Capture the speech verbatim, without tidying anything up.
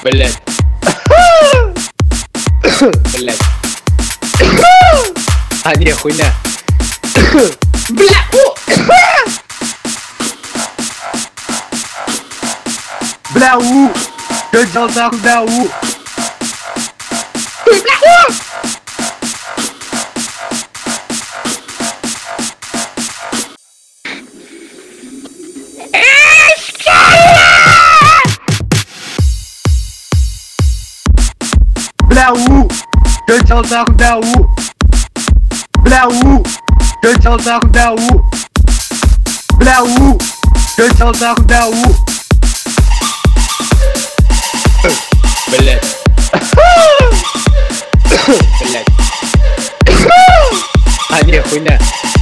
Блять. Блять. А, не, хуйня. Бля! Бля, у! Что делать нахуй, бля, у! Бля, у! Что делать нахуй, бля, у! Бля, у! Что делать нахуй, бля, у! Бля, у! Что делать нахуй, бля, у! Блять. Блять. А, не, хуйня.